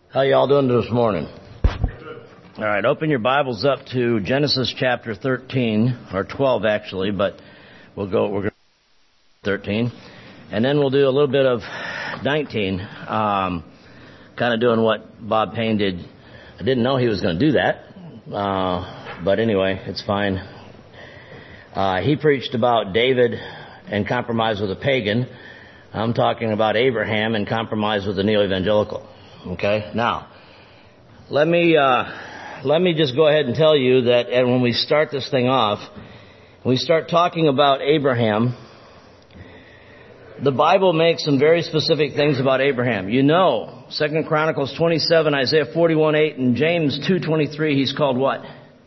How y'all doing this morning? All right, open your Bibles up to Genesis chapter 13, or 12 actually, but we're going to 13. And then we'll do a little bit of 19, kind of doing what Bob Payne did. I didn't know he was going to do that, but anyway, it's fine. He preached about David and compromise with a pagan. I'm talking about Abraham and compromise with a neo-evangelical. Okay, now, let me just go ahead and tell you that and when we start this thing off, when we start talking about Abraham, the Bible makes some very specific things about Abraham. You know, 2 Chronicles 27, Isaiah 41:8, and James 2:23, he's called what?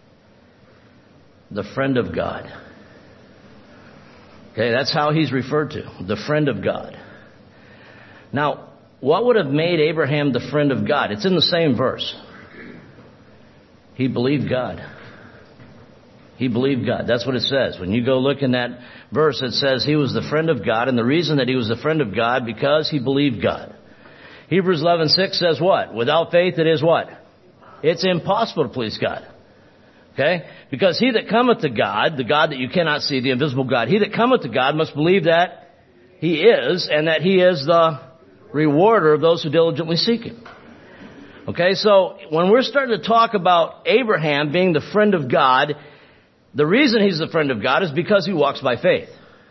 The friend of God. Okay, that's how he's referred to, the friend of God. Now, what would have made Abraham the friend of God? It's in the same verse. He believed God. He believed God. That's what it says. When you go look in that verse, it says he was the friend of God, and the reason that he was the friend of God, because he believed God. Hebrews 11:6 says what? Without faith it is what? It's impossible to please God. Okay? Because he that cometh to God, the God that you cannot see, the invisible God, he that cometh to God must believe that he is, and that he is the rewarder of those who diligently seek him. Okay, so when we're starting to talk about Abraham being the friend of God, the reason he's the friend of God is because he walks by faith.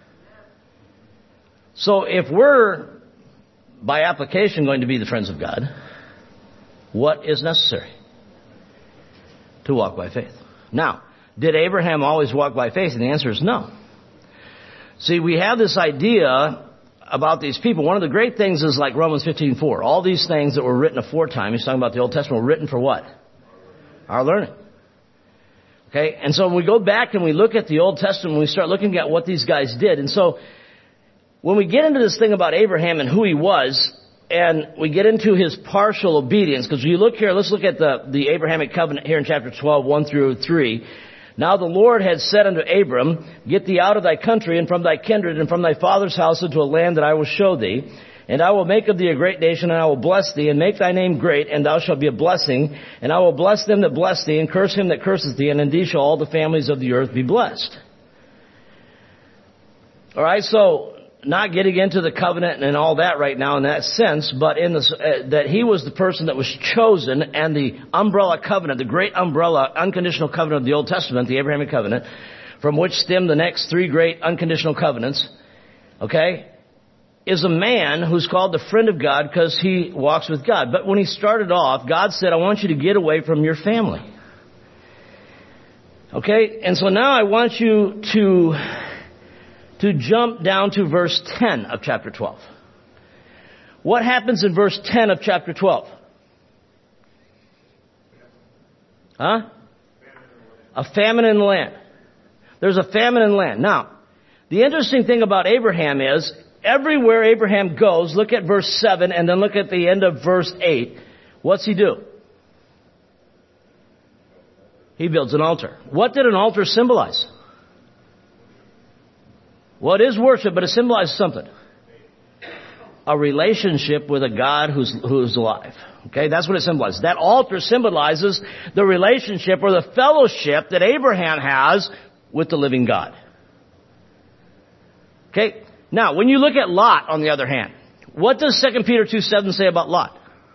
So if we're, by application, going to be the friends of God, what is necessary? To walk by faith. Now, did Abraham always walk by faith? And the answer is no. See, we have this idea about these people. One of the great things is like Romans 15:4. All these things that were written aforetime, he's talking about the Old Testament, were written for what? Our learning. Okay, and so when we go back and we look at the Old Testament, we start looking at what these guys did. And so when we get into this thing about Abraham and who he was, and we get into his partial obedience, because when you look here, let's look at the Abrahamic covenant here in chapter 12, 1 through 3. Now the Lord had said unto Abram, get thee out of thy country and from thy kindred and from thy father's house into a land that I will show thee. And I will make of thee a great nation, and I will bless thee, and make thy name great, and thou shalt be a blessing. And I will bless them that bless thee, and curse him that curseth thee, and in thee shall all the families of the earth be blessed. All right, so not getting into the covenant and all that right now in that sense, but in that he was the person that was chosen, and the umbrella covenant, the great umbrella unconditional covenant of the Old Testament, the Abrahamic covenant, from which stem the next three great unconditional covenants, okay, is a man who's called the friend of God because he walks with God. But when he started off, God said, I want you to get away from your family. Okay, and so now I want you to jump down to verse 10 of chapter 12. What happens in verse 10 of chapter 12? Huh? A famine in the land. There's a famine in the land. Now, the interesting thing about Abraham is, everywhere Abraham goes, look at verse 7 and then look at the end of verse 8. What's he do? He builds an altar. What did an altar symbolize? What is worship? But it symbolizes something. A relationship with a God who's alive. Okay, that's what it symbolizes. That altar symbolizes the relationship or the fellowship that Abraham has with the living God. Okay, now when you look at Lot, on the other hand, what does 2 Peter 2:7 say about Lot?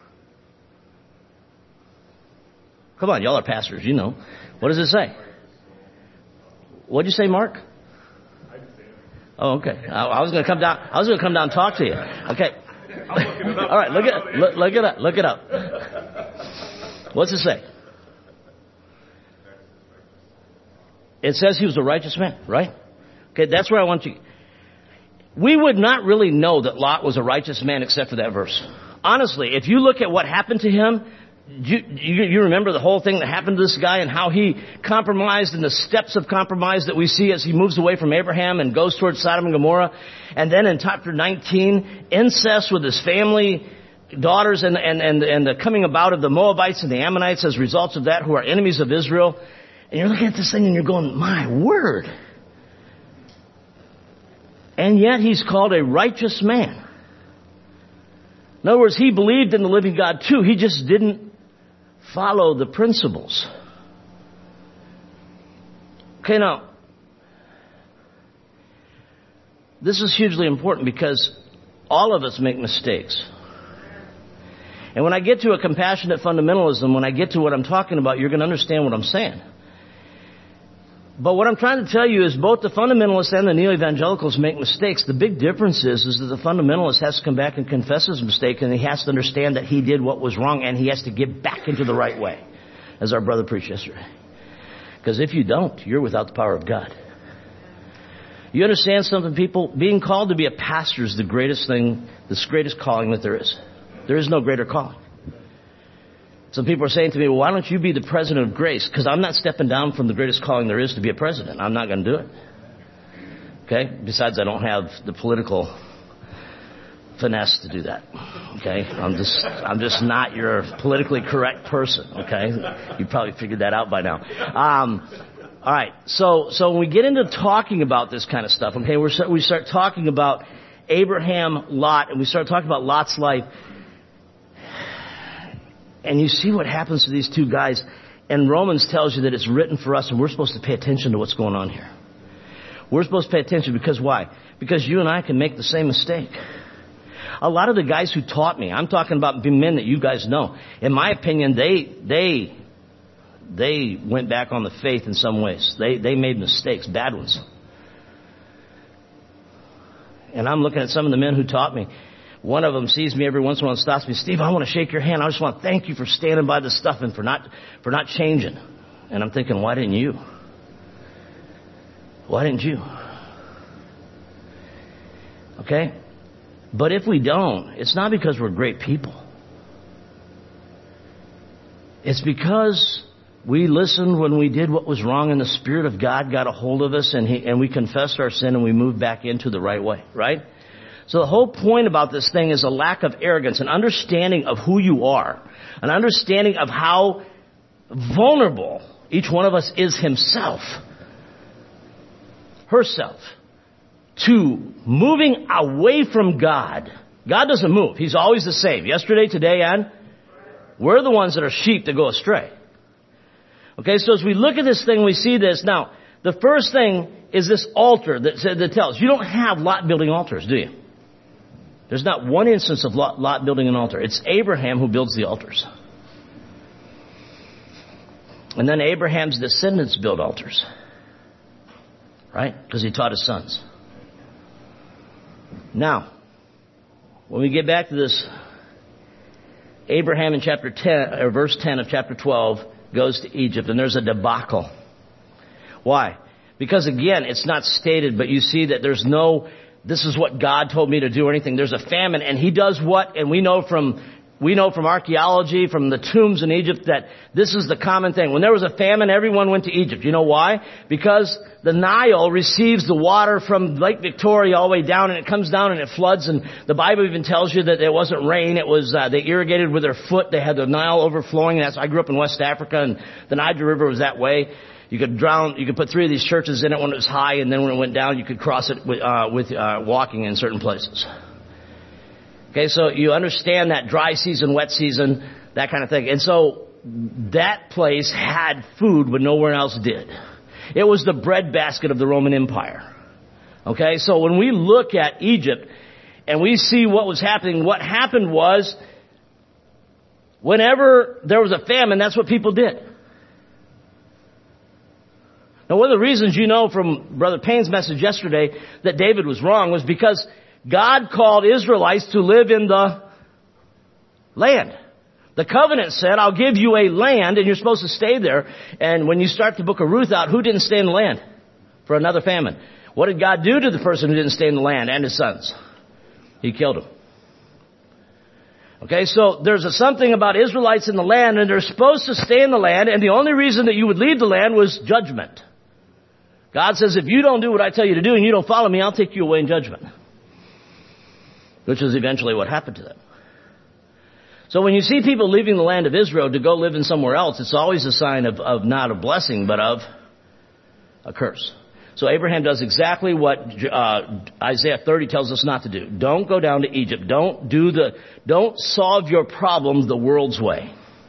Come on, y'all are pastors, you know. What does it say? What'd you say, Mark? Oh, okay. I was going to come down. I was going to come down and talk to you. Okay. All right. Look it up. What's it say? It says he was a righteous man, right? Okay. That's where I want you. We would not really know that Lot was a righteous man except for that verse. Honestly, if you look at what happened to him, you remember the whole thing that happened to this guy and how he compromised and the steps of compromise that we see as he moves away from Abraham and goes towards Sodom and Gomorrah. And then in chapter 19, incest with his family daughters and the coming about of the Moabites and the Ammonites as results of that, who are enemies of Israel. And you're looking at this thing and you're going, my word. And yet he's called a righteous man. In other words, he believed in the living God too. He just didn't follow the principles. Okay, now, this is hugely important because all of us make mistakes. And when I get to a compassionate fundamentalism, when I get to what I'm talking about, you're going to understand what I'm saying. But what I'm trying to tell you is both the fundamentalists and the neo-evangelicals make mistakes. The big difference is that the fundamentalist has to come back and confess his mistake, and he has to understand that he did what was wrong, and he has to get back into the right way, as our brother preached yesterday. Because if you don't, you're without the power of God. You understand something, people? Being called to be a pastor is the greatest thing, the greatest calling that there is. There is no greater calling. Some people are saying to me, well, why don't you be the president of Grace? Because I'm not stepping down from the greatest calling there is to be a president. I'm not going to do it. Okay? Besides, I don't have the political finesse to do that. Okay? I'm just not your politically correct person. Okay? You probably figured that out by now. All right. So when we get into talking about this kind of stuff, okay, we start talking about Abraham, Lot, and we start talking about Lot's life. And you see what happens to these two guys. And Romans tells you that it's written for us, and we're supposed to pay attention to what's going on here. We're supposed to pay attention because why? Because you and I can make the same mistake. A lot of the guys who taught me, I'm talking about men that you guys know, in my opinion, they went back on the faith in some ways. They made mistakes, bad ones. And I'm looking at some of the men who taught me. One of them sees me every once in a while and stops me. Steve, I want to shake your hand. I just want to thank you for standing by the stuff and for not changing. And I'm thinking, why didn't you? Why didn't you? Okay? But if we don't, it's not because we're great people. It's because we listened when we did what was wrong and the Spirit of God got a hold of us and we confessed our sin and we moved back into the right way, right? So the whole point about this thing is a lack of arrogance, an understanding of who you are, an understanding of how vulnerable each one of us is himself, herself, to moving away from God. God doesn't move. He's always the same. Yesterday, today, and we're the ones that are sheep that go astray. Okay, so as we look at this thing, we see this. Now, the first thing is this altar that tells. You don't have Lot building altars, do you? There's not one instance of Lot building an altar. It's Abraham who builds the altars. And then Abraham's descendants build altars. Right? Because he taught his sons. Now, when we get back to this, Abraham in chapter 10, or verse 10 of chapter 12, goes to Egypt, and there's a debacle. Why? Because again, it's not stated, but you see that there's no, this is what God told me to do or anything. There's a famine, and he does what? And we know from archaeology, from the tombs in Egypt, that this is the common thing. When there was a famine, everyone went to Egypt. You know why? Because the Nile receives the water from Lake Victoria all the way down, and it comes down and it floods. And the Bible even tells you that it wasn't rain. It was, they irrigated with their foot. They had the Nile overflowing. I grew up in West Africa, and the Niger River was that way. You could put 3 of these churches in it when it was high, and then when it went down, you could cross it with walking in certain places. Okay, so you understand that dry season, wet season, that kind of thing. And so that place had food when nowhere else did. It was the breadbasket of the Roman Empire. Okay, so when we look at Egypt and we see what was happening, what happened was whenever there was a famine, that's what people did. Now, one of the reasons you know from Brother Payne's message yesterday that David was wrong was because God called Israelites to live in the land. The covenant said, I'll give you a land and you're supposed to stay there. And when you start the book of Ruth out, who didn't stay in the land for another famine? What did God do to the person who didn't stay in the land and his sons? He killed them. Okay, so there's something about Israelites in the land, and they're supposed to stay in the land, and the only reason that you would leave the land was judgment. God says, if you don't do what I tell you to do and you don't follow me, I'll take you away in judgment. Which is eventually what happened to them. So when you see people leaving the land of Israel to go live in somewhere else, it's always a sign of not a blessing, but of a curse. So Abraham does exactly what Isaiah 30 tells us not to do. Don't go down to Egypt. Don't solve your problem the world's way.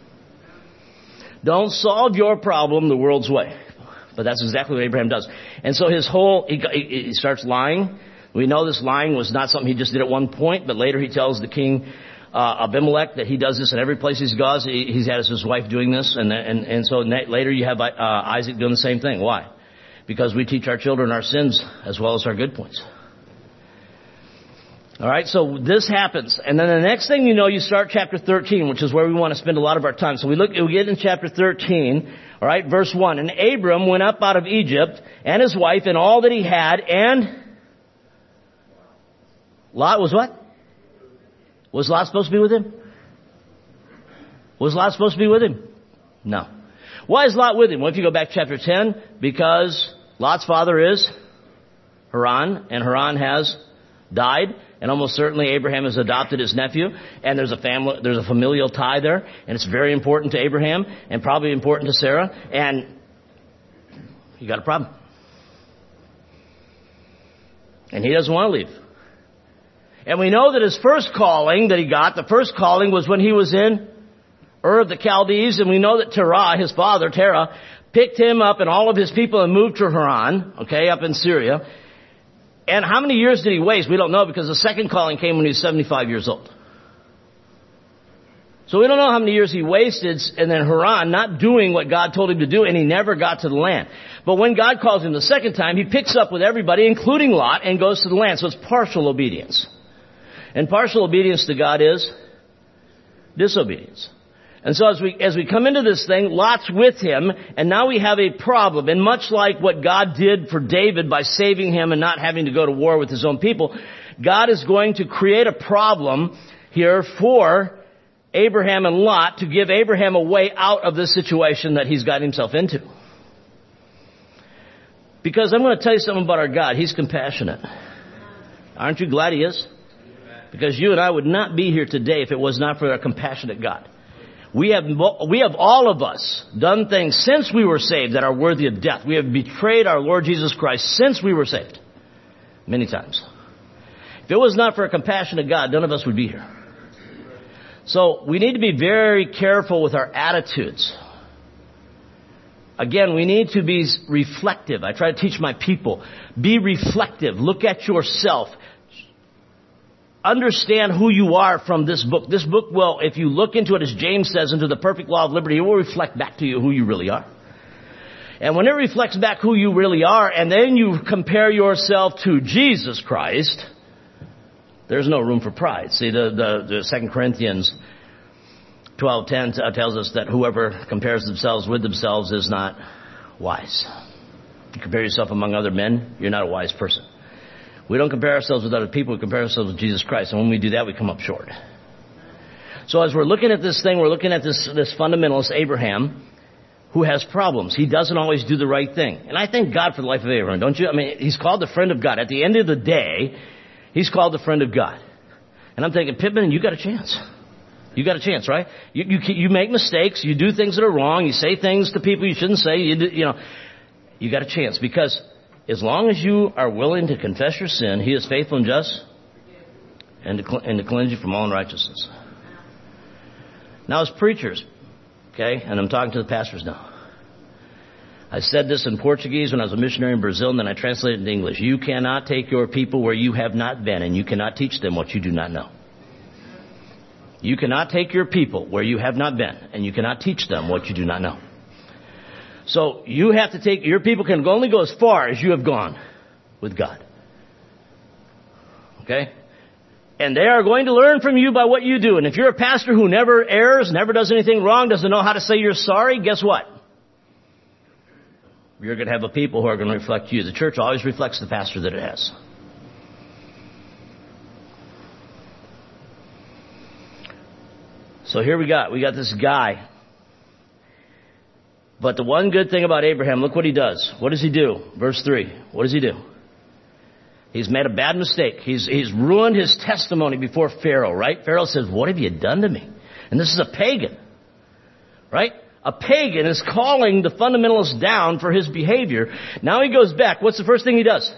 Don't solve your problem the world's way. But that's exactly what Abraham does. And so he starts lying. We know this lying was not something he just did at one point, but later he tells the king Abimelech that he does this in every place he goes. He's had his wife doing this, and so later you have Isaac doing the same thing. Why? Because we teach our children our sins as well as our good points. All right, so this happens. And then the next thing you know, you start chapter 13, which is where we want to spend a lot of our time. So we get in chapter 13, all right, verse 1. And Abram went up out of Egypt, and his wife, and all that he had, and Lot was what? Was Lot supposed to be with him? Was Lot supposed to be with him? No. Why is Lot with him? Well, if you go back to chapter 10, because Lot's father is Haran, and Haran has died, and almost certainly Abraham has adopted his nephew, and there's a familial tie there, and it's very important to Abraham, and probably important to Sarah, and you got a problem. And he doesn't want to leave. And we know that his first calling that he got, the first calling was when he was in Ur of the Chaldees, and we know that Terah, his father, picked him up and all of his people and moved to Haran, okay, up in Syria. And how many years did he waste? We don't know, because the second calling came when he was 75 years old. So we don't know how many years he wasted in Haran not doing what God told him to do, and he never got to the land. But when God calls him the second time, he picks up with everybody, including Lot, and goes to the land. So it's partial obedience. And partial obedience to God is disobedience. And so as we come into this thing, Lot's with him, and now we have a problem. And much like what God did for David by saving him and not having to go to war with his own people, God is going to create a problem here for Abraham and Lot to give Abraham a way out of this situation that he's got himself into. Because I'm going to tell you something about our God. He's compassionate. Aren't you glad he is? Because you and I would not be here today if it was not for a compassionate God. We have all of us done things since we were saved that are worthy of death. We have betrayed our Lord Jesus Christ since we were saved. Many times. If it was not for a compassionate God, none of us would be here. So we need to be very careful with our attitudes. Again, we need to be reflective. I try to teach my people. Be reflective. Look at yourself. Understand who you are from this book. This book will, if you look into it, as James says, into the perfect law of liberty, it will reflect back to you who you really are. And when it reflects back who you really are, and then you compare yourself to Jesus Christ, there's no room for pride. See, the 2 Corinthians 12:10 tells us that whoever compares themselves with themselves is not wise. If you compare yourself among other men, you're not a wise person. We don't compare ourselves with other people. We compare ourselves with Jesus Christ. And when we do that, we come up short. So as we're looking at this thing, we're looking at this fundamentalist Abraham who has problems. He doesn't always do the right thing. And I thank God for the life of Abraham, don't you? I mean, he's called the friend of God. At the end of the day, he's called the friend of God. And I'm thinking, Pittman, you got a chance. You got a chance, right? You make mistakes. You do things that are wrong. You say things to people you shouldn't say. You got a chance, because as long as you are willing to confess your sin, he is faithful and just and to cleanse you from all unrighteousness. Now, as preachers, okay, and I'm talking to the pastors now. I said this in Portuguese when I was a missionary in Brazil, and then I translated it into English. You cannot take your people where you have not been, and you cannot teach them what you do not know. You cannot take your people where you have not been, and you cannot teach them what you do not know. So you have to your people can only go as far as you have gone with God. Okay? And they are going to learn from you by what you do. And if you're a pastor who never errs, never does anything wrong, doesn't know how to say you're sorry, guess what? You're going to have a people who are going to reflect you. The church always reflects the pastor that it has. So here we got this guy. But the one good thing about Abraham, look what he does. What does he do? Verse 3. What does he do? He's made a bad mistake. He's ruined his testimony before Pharaoh, right? Pharaoh says, what have you done to me? And this is a pagan, right? A pagan is calling the fundamentalist down for his behavior. Now he goes back. What's the first thing he does?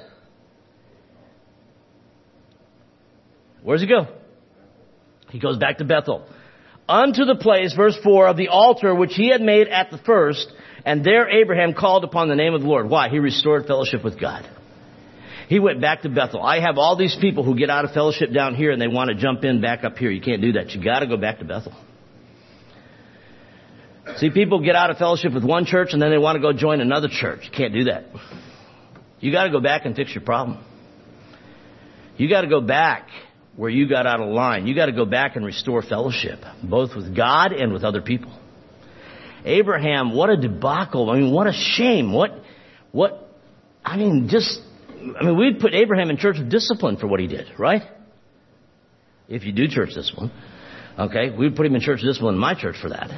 Where does he go? He goes back to Bethel. Unto the place, verse 4, of the altar which he had made at the first, and there Abraham called upon the name of the Lord. Why? He restored fellowship with God. He went back to Bethel. I have all these people who get out of fellowship down here and they want to jump in back up here. You can't do that. You got to go back to Bethel. See, people get out of fellowship with one church and then they want to go join another church. You can't do that. You got to go back and fix your problem. You got to go back where you got out of line. You got to go back and restore fellowship, both with God and with other people. Abraham, what a debacle. I mean, what a shame. We'd put Abraham in church of discipline for what he did, right? If you do church discipline. Okay, we'd put him in church discipline in my church for that.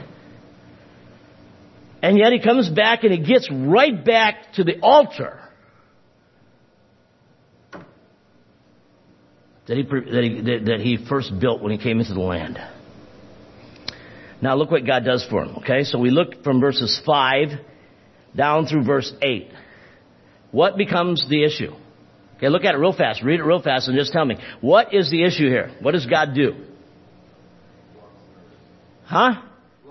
And yet he comes back and he gets right back to the altar that he first built when he came into the land. Now look what God does for him, okay? So we look from verses 5 down through verse 8. What becomes the issue? Okay, look at it real fast. Read it real fast and just tell me. What is the issue here? What does God do? Huh?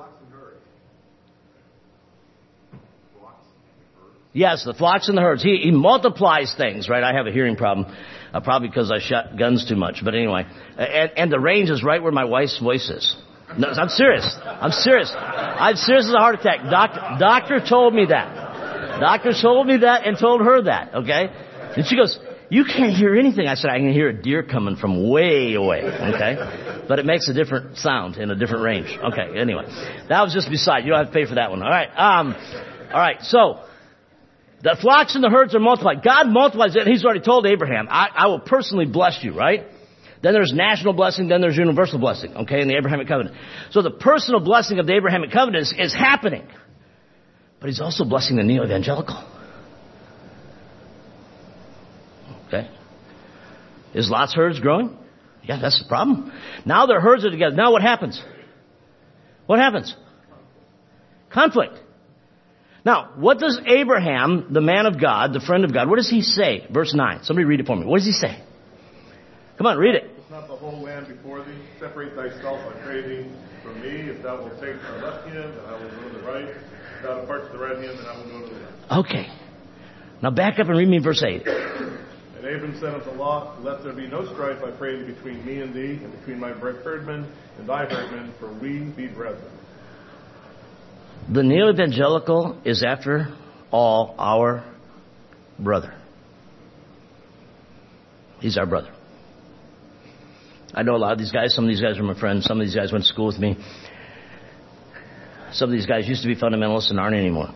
Yes, the flocks and the herds. He multiplies things, right? I have a hearing problem, probably because I shot guns too much. But anyway, and the range is right where my wife's voice is. No, I'm serious. I'm serious as a heart attack. Doctor told me that. Doctor told me that and told her that, okay? And she goes, you can't hear anything. I said, I can hear a deer coming from way away, okay? But it makes a different sound in a different range. Okay, anyway. That was just beside. You don't have to pay for that one. All right, so the flocks and the herds are multiplied. God multiplies it. He's already told Abraham, I will personally bless you, right? Then there's national blessing, then there's universal blessing, okay, in the Abrahamic covenant. So the personal blessing of the Abrahamic covenant is happening. But he's also blessing the neo-evangelical. Okay? Is Lot's herds growing? Yeah, that's the problem. Now their herds are together. Now what happens? What happens? Conflict. Now, what does Abraham, the man of God, the friend of God, what does he say? Verse 9. Somebody read it for me. What does he say? Come on, read it. Is not the whole land before thee? Separate thyself, I pray thee, from me. If thou wilt take the left hand, then I will go to the right. If thou depart to the right hand, then I will go to the left. Okay. Now back up and read me verse 8. And Abram said unto Lot, let there be no strife, I pray thee, between me and thee, and between my herdmen and thy herdmen, for we be brethren. The neo-evangelical is, after all, our brother. He's our brother. I know a lot of these guys. Some of these guys are my friends. Some of these guys went to school with me. Some of these guys used to be fundamentalists and aren't anymore.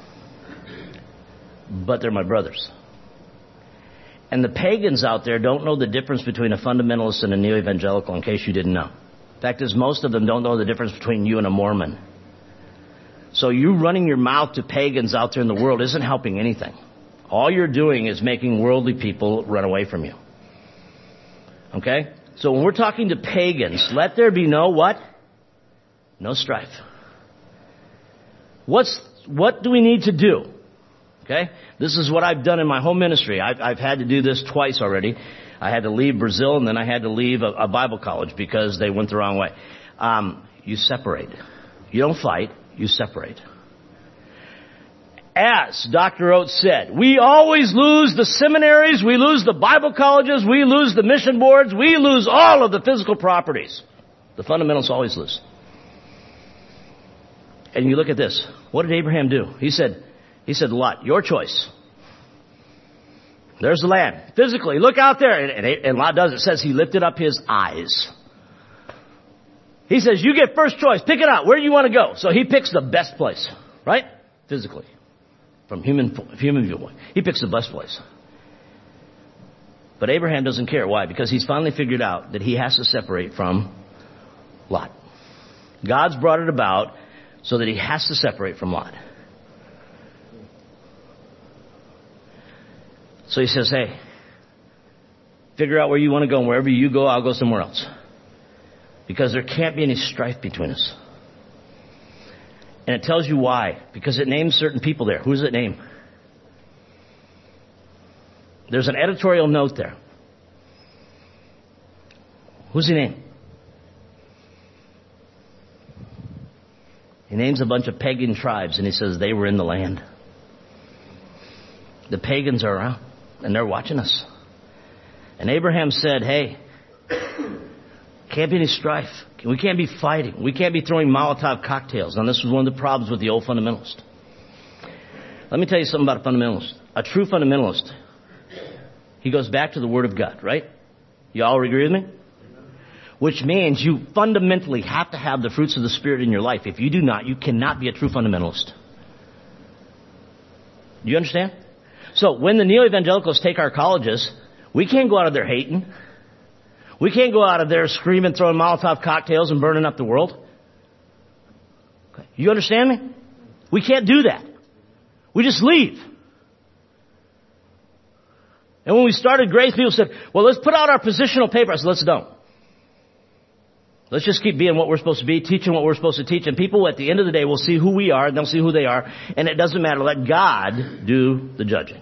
But they're my brothers. And the pagans out there don't know the difference between a fundamentalist and a neo-evangelical, in case you didn't know. The fact is, most of them don't know the difference between you and a Mormon. So you running your mouth to pagans out there in the world isn't helping anything. All you're doing is making worldly people run away from you. Okay? So when we're talking to pagans, let there be no what? No strife. What do we need to do? Okay? This is what I've done in my home ministry. I've had to do this twice already. I had to leave Brazil and then I had to leave a Bible college because they went the wrong way. You separate. You don't fight. You separate. As Dr. Oates said, we always lose the seminaries, we lose the Bible colleges, we lose the mission boards, we lose all of the physical properties. The fundamentals always lose. And you look at this. What did Abraham do? He said, Lot, your choice. There's the land. Physically, look out there. And Lot does. It says he lifted up his eyes. He says, you get first choice. Pick it out. Where do you want to go? So he picks the best place, right? Physically. From human viewpoint. He picks the best place. But Abraham doesn't care. Why? Because he's finally figured out that he has to separate from Lot. God's brought it about so that he has to separate from Lot. So he says, hey, figure out where you want to go, and wherever you go, I'll go somewhere else. Because there can't be any strife between us. And it tells you why. Because it names certain people there. Who does it name? There's an editorial note there. Who's he name? He names a bunch of pagan tribes, and he says they were in the land. The pagans are around, and they're watching us. And Abraham said, hey, can't be any strife. We can't be fighting. We can't be throwing Molotov cocktails. And this was one of the problems with the old fundamentalist. Let me tell you something about a fundamentalist. A true fundamentalist, he goes back to the Word of God, right? You all agree with me? Which means you fundamentally have to have the fruits of the Spirit in your life. If you do not, you cannot be a true fundamentalist. Do you understand? So when the neo-evangelicals take our colleges, we can't go out of there hating. We can't go out of there screaming, throwing Molotov cocktails and burning up the world. Okay. You understand me? We can't do that. We just leave. And when we started Grace, people said, well, let's put out our positional paper. I said, let's don't. Let's just keep being what we're supposed to be, teaching what we're supposed to teach. And people at the end of the day will see who we are and they'll see who they are. And it doesn't matter. Let God do the judging.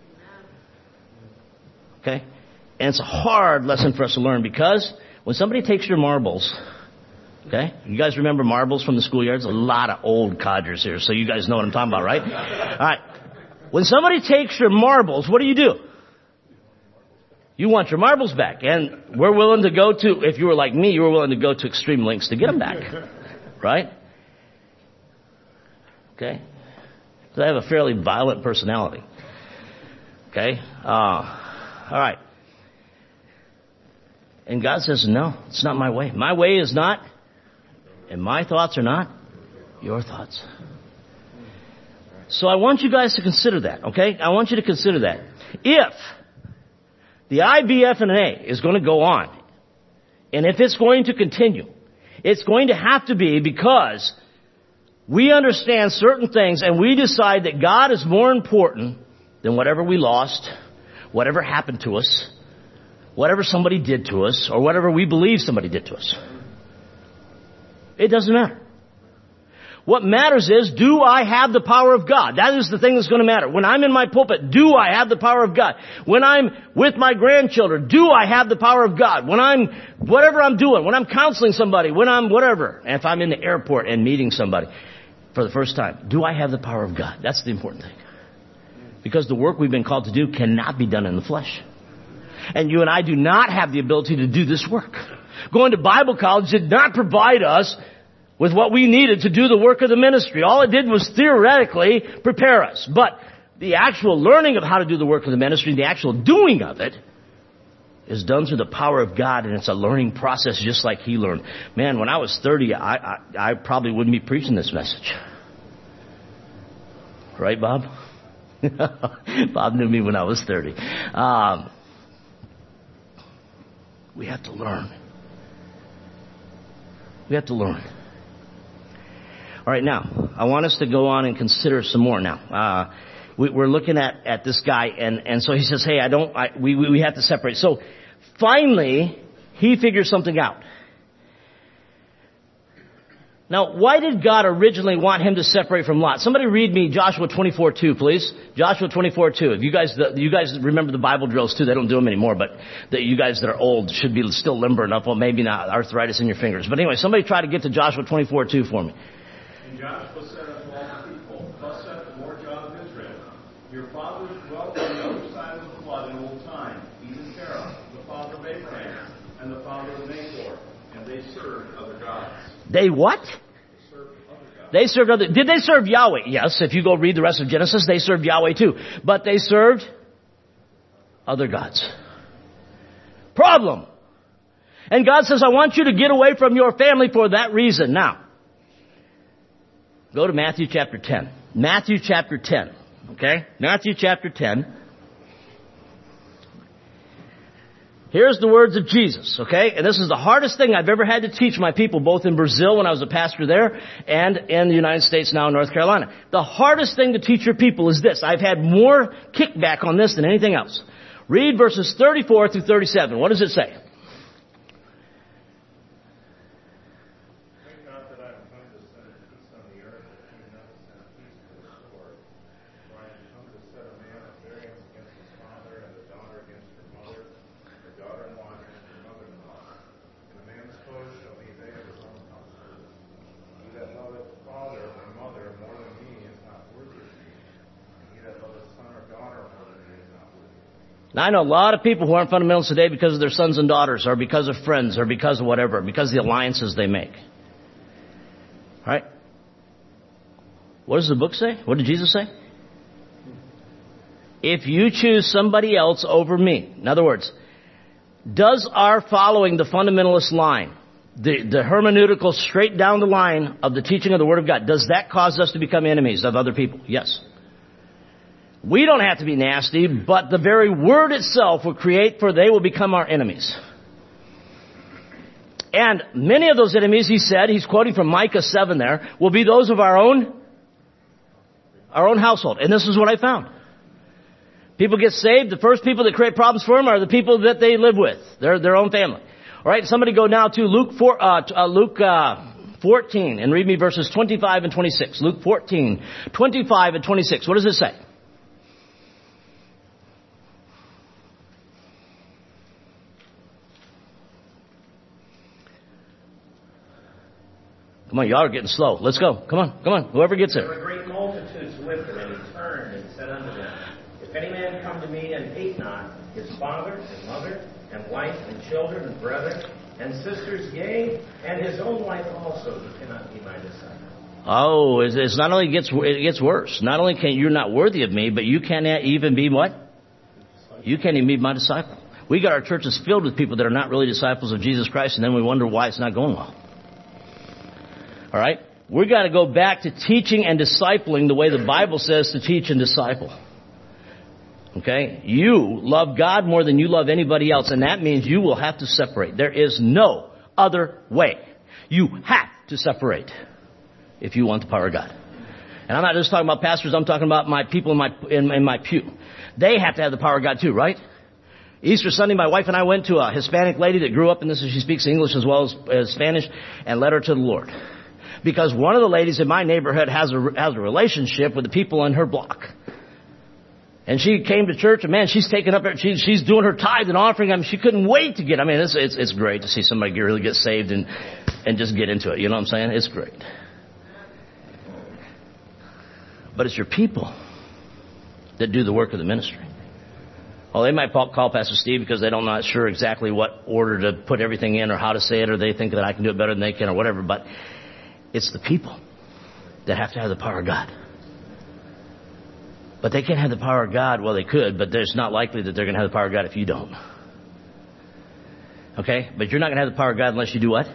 Okay? And it's a hard lesson for us to learn because when somebody takes your marbles, okay? You guys remember marbles from the schoolyards? A lot of old codgers here, so you guys know what I'm talking about, right? All right. When somebody takes your marbles, what do? You want your marbles back. And we're willing to go to, if you were like me, you were willing to go to extreme lengths to get them back. Right? Okay? So I have a fairly violent personality. Okay? All right. And God says, no, it's not my way. My way is not, and my thoughts are not your thoughts. So I want you guys to consider that, okay? I want you to consider that. If the IBF&A is going to go on, and if it's going to continue, it's going to have to be because we understand certain things and we decide that God is more important than whatever we lost, whatever happened to us, whatever somebody did to us, or whatever we believe somebody did to us. It doesn't matter. What matters is, do I have the power of God? That is the thing that's going to matter. When I'm in my pulpit, do I have the power of God? When I'm with my grandchildren, do I have the power of God? When I'm, whatever I'm doing, when I'm counseling somebody, when I'm whatever, and if I'm in the airport and meeting somebody for the first time, do I have the power of God? That's the important thing. Because the work we've been called to do cannot be done in the flesh. And you and I do not have the ability to do this work. Going to Bible college did not provide us with what we needed to do the work of the ministry. All it did was theoretically prepare us. But the actual learning of how to do the work of the ministry, the actual doing of it, is done through the power of God, and it's a learning process just like He learned. Man, when I was 30, I probably wouldn't be preaching this message. Right, Bob? Bob knew me when I was 30. We have to learn. We have to learn. All right, now, I want us to go on and consider some more now. We're looking at this guy, and so he says, hey, we have to separate. So, finally, he figures something out. Now, why did God originally want him to separate from Lot? Somebody read me Joshua 24:2, please. Joshua 24:2. If you guys remember the Bible drills too, they don't do them anymore, but you guys that are old should be still limber enough. Well, maybe not arthritis in your fingers. But anyway, somebody try to get to Joshua 24:2 for me. And Joshua said unto all the people, thus saith the Lord God of Israel, your fathers dwelt on the other side of the flood in old time, even Terah, the father of Abraham, and the father of Nahor, and they served other gods. They what? They served other. Did they serve Yahweh? Yes. If you go read the rest of Genesis, they served Yahweh too. But they served other gods. Problem. And God says, I want you to get away from your family for that reason. Now, go to Matthew chapter 10. Matthew chapter 10. Okay? Matthew chapter 10. Here's the words of Jesus, okay? And this is the hardest thing I've ever had to teach my people, both in Brazil when I was a pastor there and in the United States now in North Carolina. The hardest thing to teach your people is this. I've had more kickback on this than anything else. Read verses 34 through 37. What does it say? Think not that I have come to set peace on the earth. Now, I know a lot of people who aren't fundamentalists today because of their sons and daughters, or because of friends, or because of whatever, because of the alliances they make. All right? What does the book say? What did Jesus say? If you choose somebody else over me. In other words, does our following the fundamentalist line, the hermeneutical straight down the line of the teaching of the Word of God, does that cause us to become enemies of other people? Yes. We don't have to be nasty, but the very Word itself will create, for they will become our enemies. And many of those enemies, he said, he's quoting from Micah 7 there, will be those of our own household. And this is what I found. People get saved, the first people that create problems for them are the people that they live with, their own family. All right, somebody go now to Luke 14 and read me verses 25 and 26. Luke 14, 25 and 26. What does it say? Come on, y'all are getting slow. Let's go. Come on. Whoever gets There it. were great multitudes with him, and he turned and said unto them, If any man come to me and hate not his father and mother and wife and children and brethren and sisters, yea, and his own life also, he cannot be my disciple. Oh, it's not only it gets worse. Not only can you're not worthy of me, but you can't even be what? You can't even be my disciple. We got our churches filled with people that are not really disciples of Jesus Christ, and then we wonder why it's not going well. All right? We've got to go back to teaching and discipling the way the Bible says to teach and disciple. Okay? You love God more than you love anybody else, and that means you will have to separate. There is no other way. You have to separate if you want the power of God. And I'm not just talking about pastors, I'm talking about my people in my pew. They have to have the power of God too, right? Easter Sunday, my wife and I went to a Hispanic lady that grew up in this, and she speaks English as well as Spanish, and led her to the Lord. Because one of the ladies in my neighborhood has a relationship with the people in her block. And she came to church, and man, she's taking up, she's doing her tithe and offering. I mean, she couldn't wait to get, it's great to see somebody really get saved and just get into it. You know what I'm saying? It's great. But it's your people that do the work of the ministry. Well, they might call Pastor Steve because they're not sure exactly what order to put everything in or how to say it, or they think that I can do it better than they can or whatever. But it's the people that have to have the power of God. But they can't have the power of God. Well, they could, but it's not likely that they're going to have the power of God if you don't. Okay? But you're not going to have the power of God unless you do what?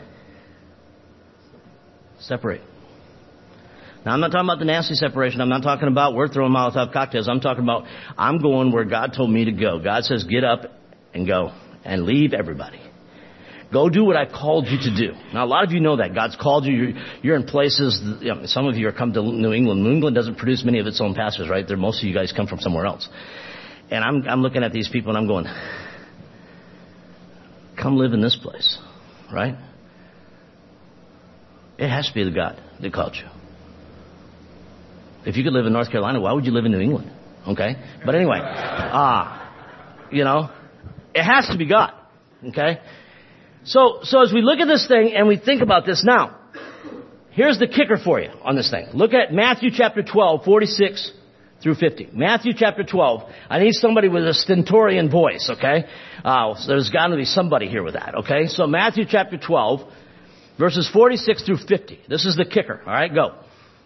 Separate. Now, I'm not talking about the nasty separation. I'm not talking about we're throwing Molotov cocktails. I'm talking about I'm going where God told me to go. God says get up and go and leave everybody. Go do what I called you to do. Now, a lot of you know that. God's called you. You're in places. Some of you are come to New England. New England doesn't produce many of its own pastors, right? Most of you guys come from somewhere else. And I'm looking at these people and I'm going, come live in this place, right? It has to be the God that called you. If you could live in North Carolina, why would you live in New England? Okay? But anyway, it has to be God. Okay? So as we look at this thing and we think about this now, here's the kicker for you on this thing. Look at Matthew chapter 12, 46 through 50. Matthew chapter 12. I need somebody with a stentorian voice, okay? So there's got to be somebody here with that, okay? So Matthew chapter 12, verses 46 through 50. This is the kicker. All right, go.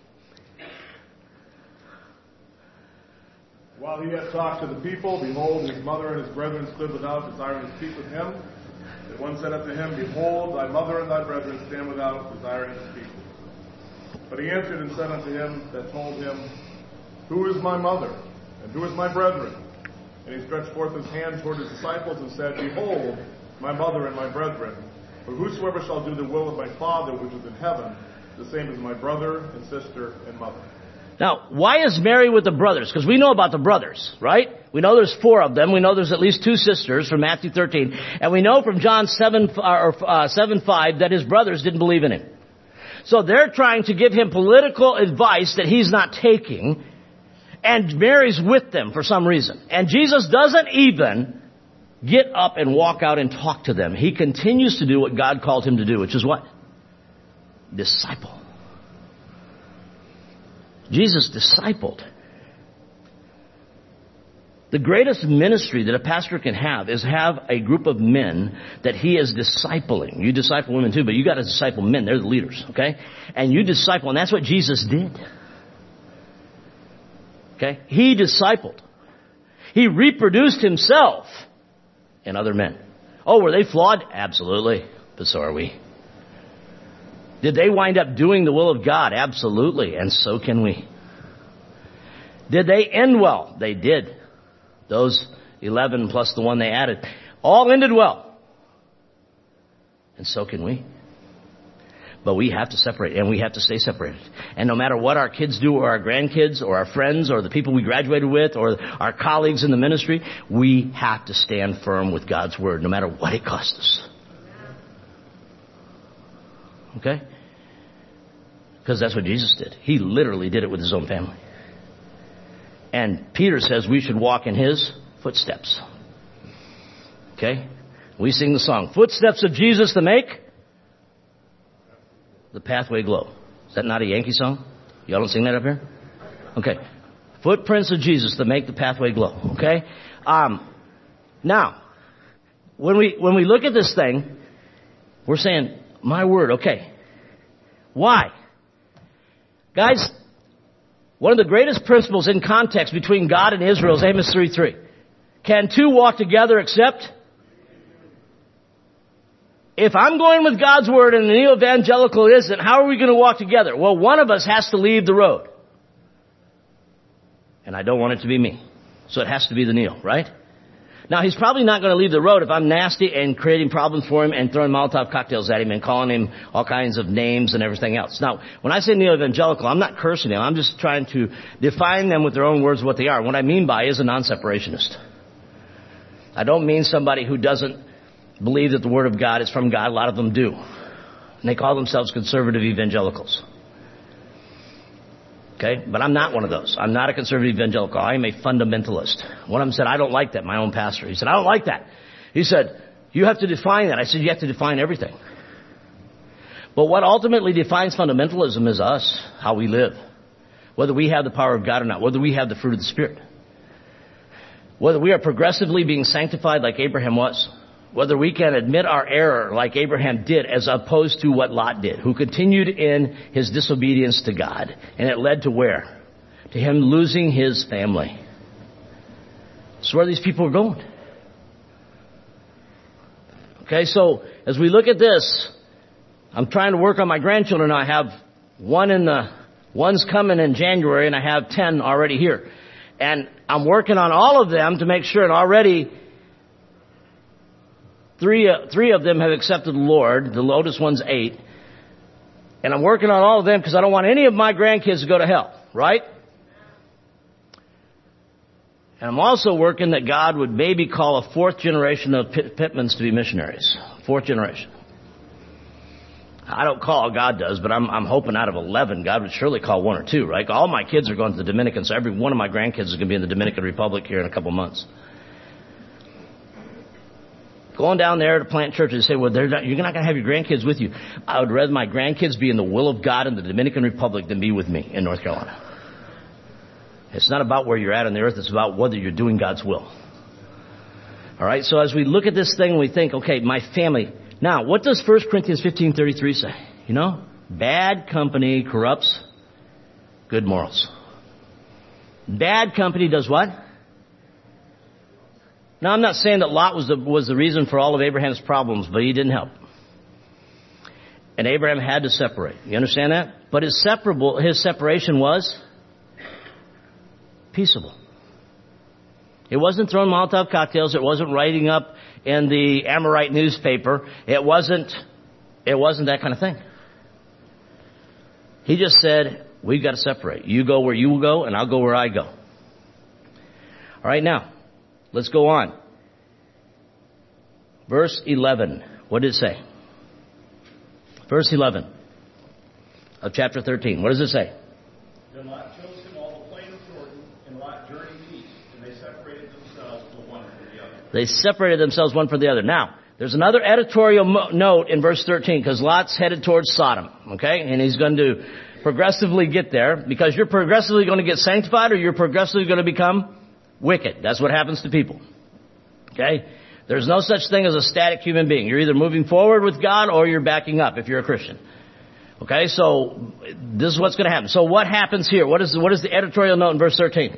While he yet talked to the people, behold, his mother and his brethren stood without, desiring to speak with him. And one said unto him, Behold, thy mother and thy brethren stand without, desiring to speak with thee. But he answered and said unto him that told him, Who is my mother, and who is my brethren? And he stretched forth his hand toward his disciples and said, Behold, my mother and my brethren. For whosoever shall do the will of my Father which is in heaven, the same is my brother and sister and mother. Now, why is Mary with the brothers? Because we know about the brothers, right? We know there's 4 of them. We know there's at least 2 sisters from Matthew 13. And we know from John 7:5 that his brothers didn't believe in him. So they're trying to give him political advice that he's not taking. And Mary's with them for some reason. And Jesus doesn't even get up and walk out and talk to them. He continues to do what God called him to do, which is what? Disciple. Jesus discipled The greatest ministry that a pastor can have is have a group of men that he is discipling. You disciple women too, but you got to disciple men. They're the leaders, okay? And you disciple, and that's what Jesus did. Okay? He discipled. He reproduced himself in other men. Oh, were they flawed? Absolutely. But so are we. Did they wind up doing the will of God? Absolutely. And so can we. Did they end well? They did. Those 11 plus the one they added all ended well. And so can we. But we have to separate, and we have to stay separated. And no matter what our kids do, or our grandkids, or our friends, or the people we graduated with, or our colleagues in the ministry, we have to stand firm with God's Word, no matter what it costs us. Okay? Because that's what Jesus did. He literally did it with his own family. And Peter says we should walk in his footsteps. Okay? We sing the song, Footsteps of Jesus to make the pathway glow. Is that not a Yankee song? Y'all don't sing that up here? Okay. Footprints of Jesus to make the pathway glow. Okay? Now, when we look at this thing, we're saying, my word, okay. Why? Guys, one of the greatest principles in context between God and Israel is Amos 3:3. Can two walk together except? If I'm going with God's Word and the neo-evangelical isn't, how are we going to walk together? Well, one of us has to leave the road. And I don't want it to be me. So it has to be the neo, right? Now, he's probably not going to leave the road if I'm nasty and creating problems for him and throwing Molotov cocktails at him and calling him all kinds of names and everything else. Now, when I say neo-evangelical, I'm not cursing him. I'm just trying to define them with their own words what they are. What I mean by is a non-separationist. I don't mean somebody who doesn't believe that the Word of God is from God. A lot of them do. And they call themselves conservative evangelicals. Okay? But I'm not one of those. I'm not a conservative evangelical. I am a fundamentalist. One of them said, I don't like that, my own pastor. He said, I don't like that. He said, you have to define that. I said, you have to define everything. But what ultimately defines fundamentalism is us, how we live. Whether we have the power of God or not. Whether we have the fruit of the Spirit. Whether we are progressively being sanctified like Abraham was. Whether we can admit our error like Abraham did as opposed to what Lot did, who continued in his disobedience to God. And it led to where? To him losing his family. That's where these people are going. Okay, so as we look at this, I'm trying to work on my grandchildren. I have one's coming in January, and I have 10 already here. And I'm working on all of them to make sure, and already Three of them have accepted the Lord. The oldest one's 8. And I'm working on all of them because I don't want any of my grandkids to go to hell, right? And I'm also working that God would maybe call a 4th generation of Pittmans to be missionaries. 4th generation. I don't call, God does, but I'm hoping out of 11, God would surely call 1 or 2, right? All my kids are going to the Dominican, so every one of my grandkids is going to be in the Dominican Republic here in a couple months. Going down there to plant churches and say, well, you're not going to have your grandkids with you. I would rather my grandkids be in the will of God in the Dominican Republic than be with me in North Carolina. It's not about where you're at on the earth. It's about whether you're doing God's will. All right. So as we look at this thing, we think, okay, my family. Now, what does 1 Corinthians 15:33 say? You know, bad company corrupts good morals. Bad company does what? Now, I'm not saying that Lot was the reason for all of Abraham's problems, but he didn't help. And Abraham had to separate. You understand that? But his separation was peaceable. It wasn't throwing Molotov cocktails. It wasn't writing up in the Amorite newspaper. It wasn't that kind of thing. He just said, we've got to separate. You go where you will go, and I'll go where I go. All right, now. Let's go on. Verse 11. What did it say? Verse 11 of chapter 13. What does it say? Then Lot chose him all the plain of Jordan, and Lot journeyed east, and they separated themselves one from the other. They separated themselves one from the other. Now, there's another editorial note in verse 13, because Lot's headed towards Sodom, okay? And he's going to progressively get there, because you're progressively going to get sanctified, or you're progressively going to become wicked. That's what happens to people. Okay? There's no such thing as a static human being. You're either moving forward with God or you're backing up if you're a Christian. Okay, so this is what's going to happen. So what happens here? What is the editorial note in verse 13?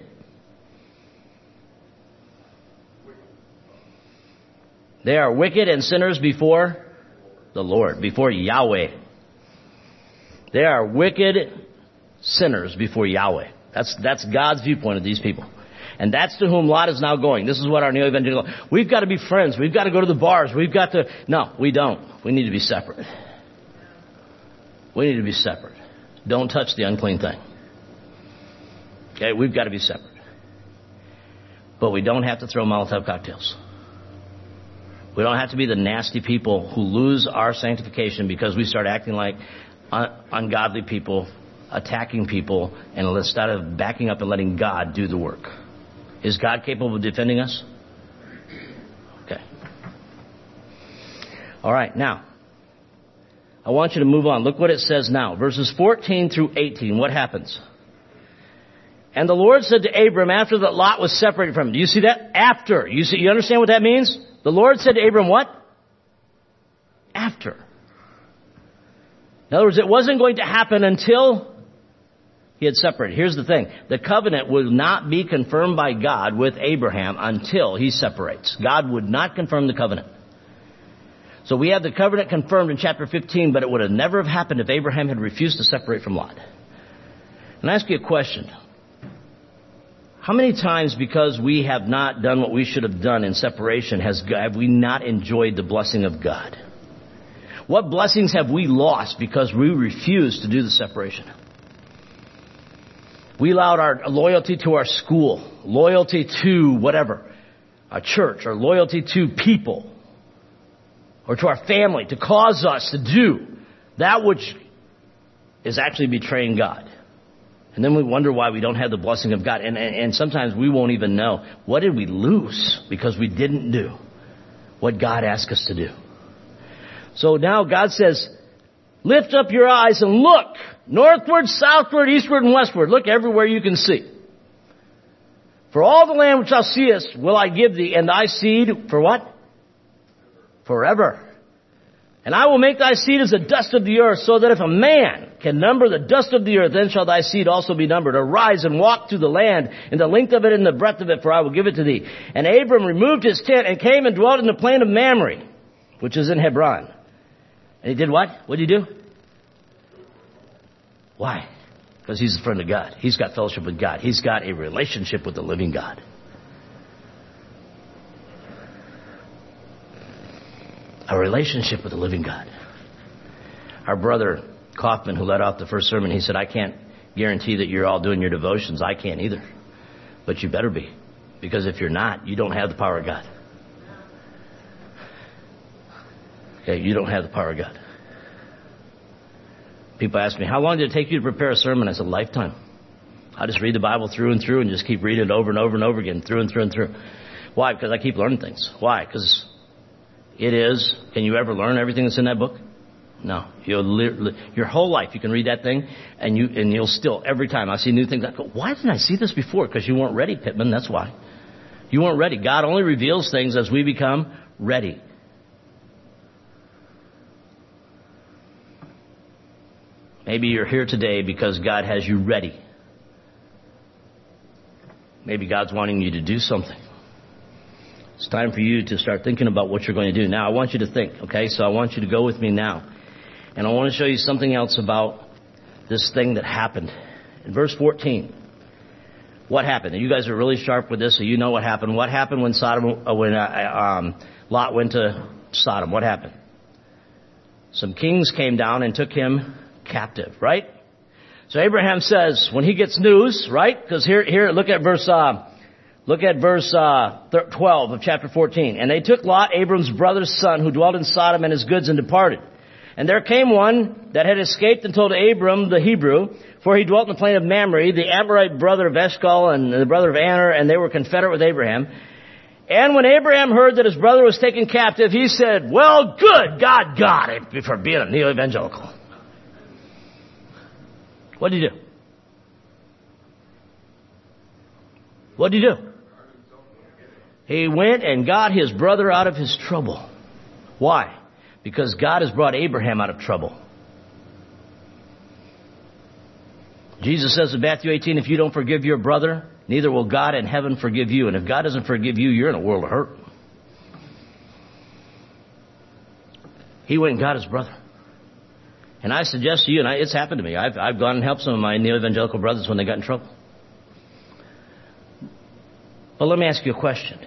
They are wicked and sinners before the Lord, before Yahweh. They are wicked sinners before Yahweh. That's God's viewpoint of these people. And that's to whom Lot is now going. This is what our neo-evangelical... We've got to be friends. We've got to go to the bars. We've got to... No, we don't. We need to be separate. We need to be separate. Don't touch the unclean thing. Okay, we've got to be separate. But we don't have to throw Molotov cocktails. We don't have to be the nasty people who lose our sanctification because we start acting like ungodly people, attacking people, and instead of backing up and letting God do the work. Is God capable of defending us? Okay. All right, now, I want you to move on. Look what it says now. Verses 14 through 18. What happens? And the Lord said to Abram after that Lot was separated from him. Do you see that? After. You understand what that means? The Lord said to Abram what? After. In other words, it wasn't going to happen until he had separated. Here's the thing. The covenant will not be confirmed by God with Abraham until he separates. God would not confirm the covenant. So we have the covenant confirmed in chapter 15, but it would have never have happened if Abraham had refused to separate from Lot. And I ask you a question. How many times, because we have not done what we should have done in separation, have we not enjoyed the blessing of God? What blessings have we lost because we refused to do the separation? We allowed our loyalty to our school, loyalty to whatever, our church, our loyalty to people, or to our family to cause us to do that which is actually betraying God. And then we wonder why we don't have the blessing of God. And sometimes we won't even know. What did we lose because we didn't do what God asked us to do? So now God says, lift up your eyes and look northward, southward, eastward, and westward. Look everywhere you can see. For all the land which thou seest will I give thee, and thy seed for what? Forever. And I will make thy seed as the dust of the earth, so that if a man can number the dust of the earth, then shall thy seed also be numbered. Arise and walk through the land, in the length of it and the breadth of it, for I will give it to thee. And Abram removed his tent and came and dwelt in the plain of Mamre, which is in Hebron. And he did what? What did he do? Why? Because he's a friend of God. He's got fellowship with God. He's got a relationship with the living God. A relationship with the living God. Our brother Kaufman, who led off the first sermon, he said, I can't guarantee that you're all doing your devotions. I can't either. But you better be. Because if you're not, you don't have the power of God. Okay, you don't have the power of God. People ask me, how long did it take you to prepare a sermon? I said, a lifetime. I just read the Bible through and through and just keep reading it over and over and over again, through and through and through. Why? Because I keep learning things. Why? Because it is, can you ever learn everything that's in that book? No. Your whole life you can read that thing and you'll still, every time I see new things, I go, why didn't I see this before? Because you weren't ready, Pittman, that's why. You weren't ready. God only reveals things as we become ready. Maybe you're here today because God has you ready. Maybe God's wanting you to do something. It's time for you to start thinking about what you're going to do. Now, I want you to think, okay? So I want you to go with me now. And I want to show you something else about this thing that happened. In verse 14, what happened? And you guys are really sharp with this, so you know what happened. What happened when Lot went to Sodom? What happened? Some kings came down and took him captive, right? So Abraham says, when he gets news, right? Because here, look at verse 12 of chapter 14. And they took Lot, Abram's brother's son, who dwelt in Sodom, and his goods, and departed. And there came one that had escaped and told Abram the Hebrew, for he dwelt in the plain of Mamre, the Amorite brother of Eshcol and the brother of Aner, and they were confederate with Abraham. And when Abraham heard that his brother was taken captive, he said, well, good, God got it, for being a neo-evangelical. What did he do? What did he do? He went and got his brother out of his trouble. Why? Because God has brought Abraham out of trouble. Jesus says in Matthew 18, if you don't forgive your brother, neither will God in heaven forgive you. And if God doesn't forgive you, you're in a world of hurt. He went and got his brother. And I suggest to you, and it's happened to me, I've gone and helped some of my neo-evangelical brothers when they got in trouble. But let me ask you a question.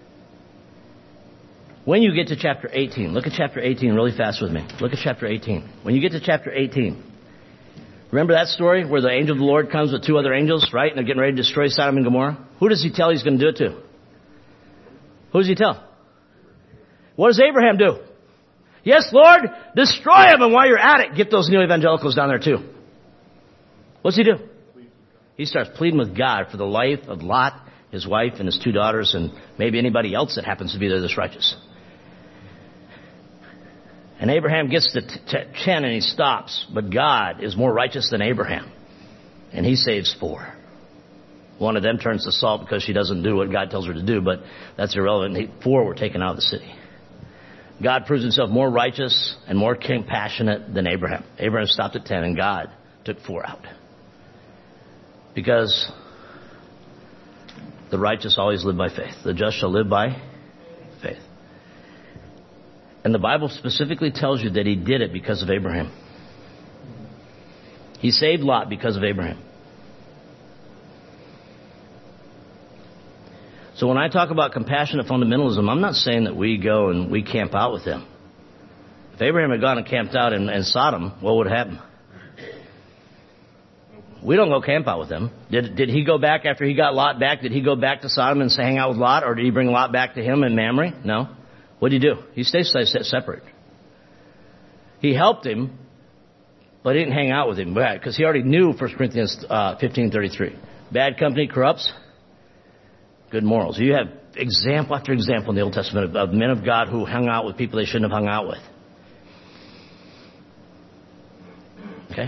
When you get to chapter 18, look at chapter 18 really fast with me. Look at chapter 18. When you get to chapter 18, remember that story where the angel of the Lord comes with two other angels, right? And they're getting ready to destroy Sodom and Gomorrah? Who does he tell he's going to do it to? Who does he tell? What does Abraham do? Yes, Lord, destroy them. And while you're at it, get those new evangelicals down there too. What's he do? He starts pleading with God for the life of Lot, his wife, and his two daughters, and maybe anybody else that happens to be there that's righteous. And Abraham gets to 10 and he stops. But God is more righteous than Abraham. And he saves 4. One of them turns to salt because she doesn't do what God tells her to do, but that's irrelevant. 4 were taken out of the city. God proves himself more righteous and more compassionate than Abraham. Abraham stopped at 10 and God took 4 out. Because the righteous always live by faith. The just shall live by faith. And the Bible specifically tells you that he did it because of Abraham. He saved Lot because of Abraham. So when I talk about compassionate fundamentalism, I'm not saying that we go and we camp out with them. If Abraham had gone and camped out in Sodom, what would happen? We don't go camp out with them. Did he go back after he got Lot back? Did he go back to Sodom and hang out with Lot? Or did he bring Lot back to him in Mamre? No. What did he do? He stayed separate. He helped him, but he didn't hang out with him because he already knew 1 Corinthians 15:33. Bad company corrupts good morals. You have example after example in the Old Testament of men of God who hung out with people they shouldn't have hung out with. Okay?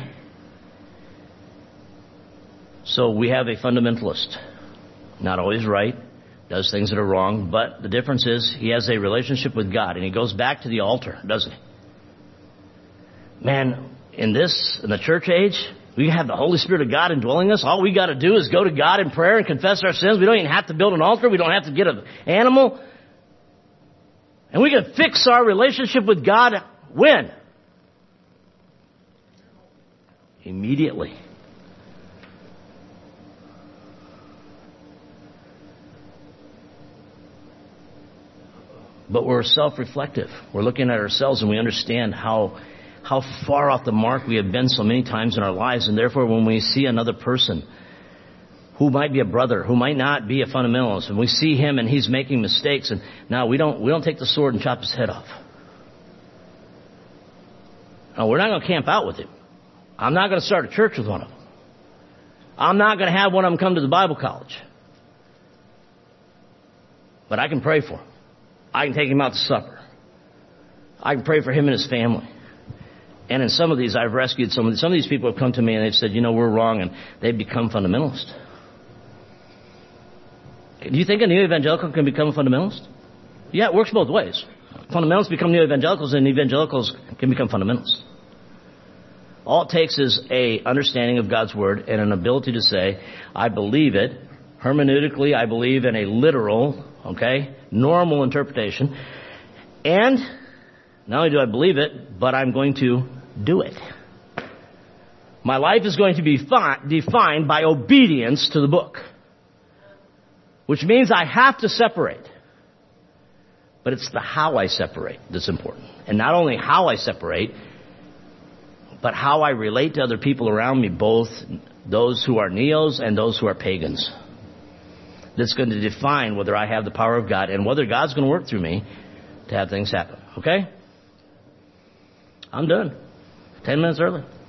So we have a fundamentalist. Not always right. Does things that are wrong. But the difference is he has a relationship with God. And he goes back to the altar, doesn't he? Man, in the church age, we have the Holy Spirit of God indwelling us. All we got to do is go to God in prayer and confess our sins. We don't even have to build an altar. We don't have to get an animal. And we can fix our relationship with God when? Immediately. But we're self-reflective. We're looking at ourselves and we understand how far off the mark we have been so many times in our lives. And therefore, when we see another person who might be a brother, who might not be a fundamentalist, and we see him and he's making mistakes, and now we don't take the sword and chop his head off. No, we're not going to camp out with him. I'm not going to start a church with one of them. I'm not going to have one of them come to the Bible college. But I can pray for him. I can take him out to supper. I can pray for him and his family. And in some of these, I've rescued some of these people have come to me and they've said, we're wrong, and they've become fundamentalists. Do you think a new evangelical can become a fundamentalist? Yeah, it works both ways. Fundamentalists become new evangelicals, and evangelicals can become fundamentalists. All it takes is a understanding of God's Word and an ability to say, I believe it. Hermeneutically, I believe in a literal, normal interpretation. And not only do I believe it, but I'm going to do it. My life is going to be defined by obedience to the book. Which means I have to separate. But it's the how I separate that's important. And not only how I separate, but how I relate to other people around me, both those who are neos and those who are pagans. That's going to define whether I have the power of God and whether God's going to work through me to have things happen. Okay? I'm done. 10 minutes early.